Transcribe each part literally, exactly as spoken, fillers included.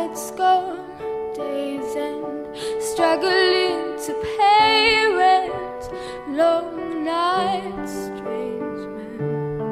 nights gone, days end, struggling to pay rent, long nights, strange men.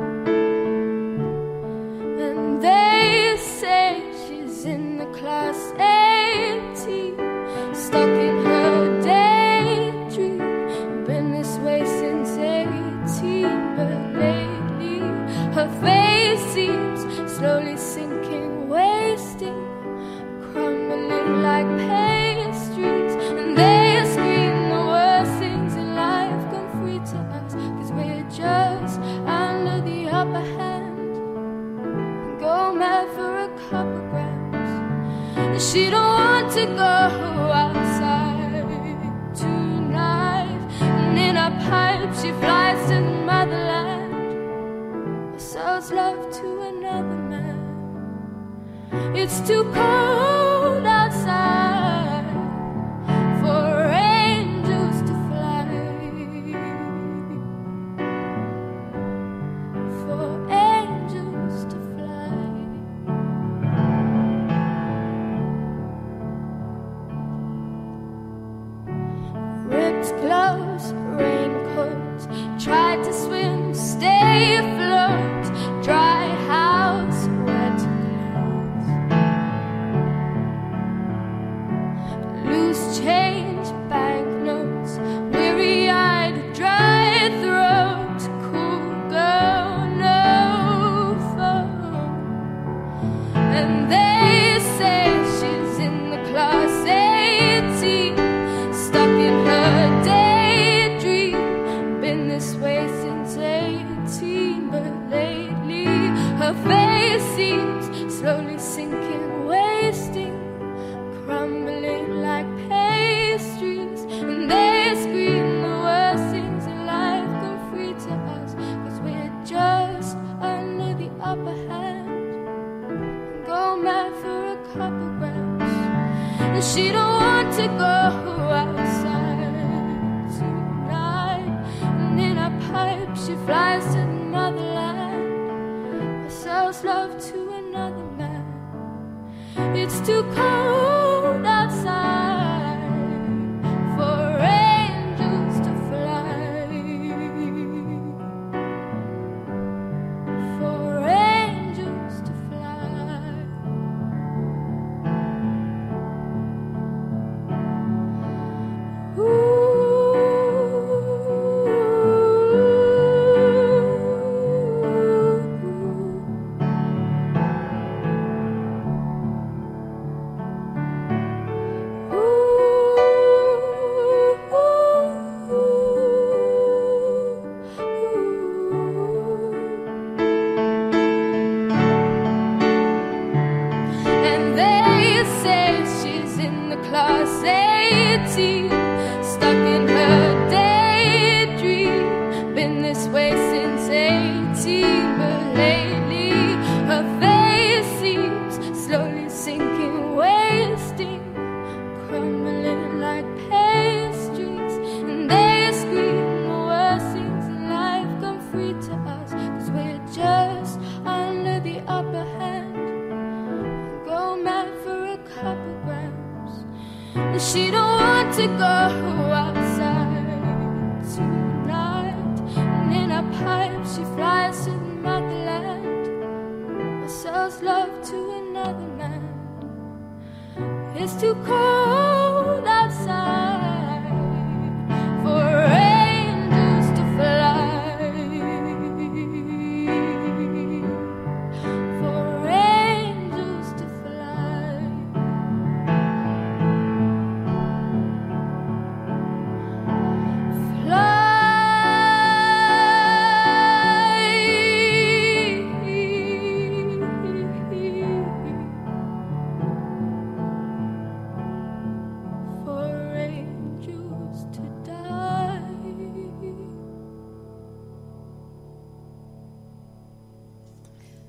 And they say she's in the class eighteen, stuck in her daydream, been this way since eighteen, but lately her face seems slowly sinking, wasting, crumbling like pastries. And they scream the worst things in life come free to us, cause we're just under the upper hand and go mad for a couple grams. And she don't want to go outside tonight, and in a pipe she flies to the motherland, or sells love to another man. It's too cold outside for angels to fly, for angels to fly. Ripped gloves, raincoats, tried to swim, stay afloat, dry house, wet clothes, loose change, banknotes, weary-eyed, dry throat, cool girl, no phone. And they say she's in the class eighteen, stuck in her daydream, been this way since eighteen, but lately her face seems slowly sinking, wasting, crumbling like pastries. And they scream the worst things in life come free to us, cause we're just under the upper hand and go mad for a couple grams. And she don't want to go outside tonight, and in a pipe she flies to the motherland, or sells love to another man. It's too cold outside for angels to fly, for angels to fly. Ooh. And they say she's in the class eighteen, stuck in her daydream, been this way since eighteen, but lately her face seems slowly sinking, wasting, crumbling like pastries. And they scream the worst things in life come free to us, cause we're just under the upper hand and go mad for a couple grams. And she don't want to go outside tonight, and in a pipe she flies to the motherland, or sells love to another man. It's too cold